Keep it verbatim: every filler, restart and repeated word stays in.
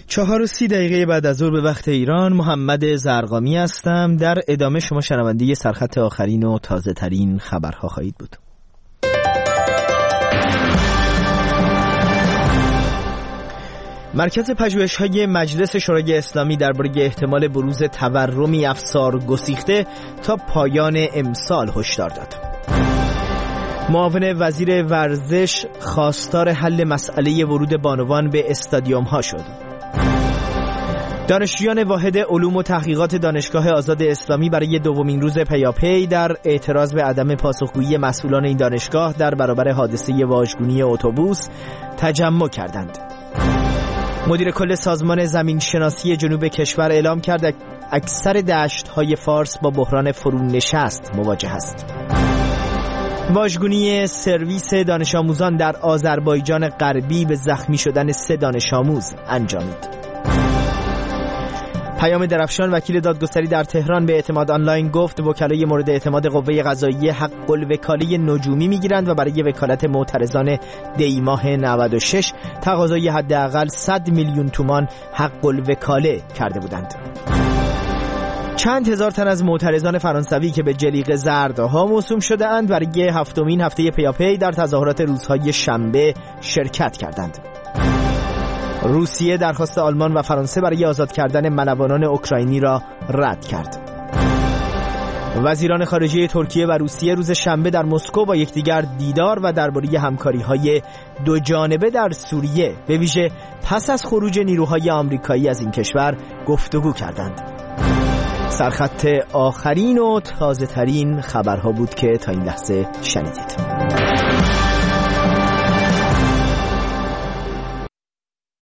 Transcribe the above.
چهار و سی دقیقه بعد از ظهر به وقت ایران، محمد زرقامی هستم. در ادامه شما شنونده سرخط آخرین و تازه ترین خبرها خواهید بود. مرکز پژوهش‌های مجلس شورای اسلامی درباره احتمال بروز تورمی افسار گسیخته تا پایان امسال هشدار داد. معاون وزیر ورزش خواستار حل مسئله ورود بانوان به استادیوم‌ها شد. دانشجویان واحد علوم و تحقیقات دانشگاه آزاد اسلامی برای دومین روز پیاپی در اعتراض به عدم پاسخگویی مسئولان این دانشگاه در برابر حادثه واژگونی اتوبوس تجمع کردند. مدیر کل سازمان زمین شناسی جنوب کشور اعلام کرد اکثر دشت‌های فارس با بحران فرونشست مواجه است. واژگونی سرویس دانش آموزان در آذربایجان غربی به زخمی شدن سه دانش آموز انجامید. پیام درفشان وکیل دادگستری در تهران به اعتماد آنلاین گفت وکلای مورد اعتماد قوه قضاییه حق الوکاله نجومی میگیرند و برای وکالت معترضان دی ماه نود و شش تقاضای حداقل صد میلیون تومان حق الوکاله کرده بودند. چند هزار تن از معترضان فرانسوی که به جلیقه زردها موسوم شده اند برای هفتمین هفته پیاپی در تظاهرات روزهای شنبه شرکت کردند. روسیه درخواست آلمان و فرانسه برای آزاد کردن ملوانان اوکراینی را رد کرد. وزیران خارجه ترکیه و روسیه روز شنبه در مسکو با یکدیگر دیدار و درباره همکاری‌های دو جانبه در سوریه به ویژه پس از خروج نیروهای آمریکایی از این کشور گفتگو کردند. سرخط آخرین و تازه ترین خبرها بود که تا این لحظه شنیدید.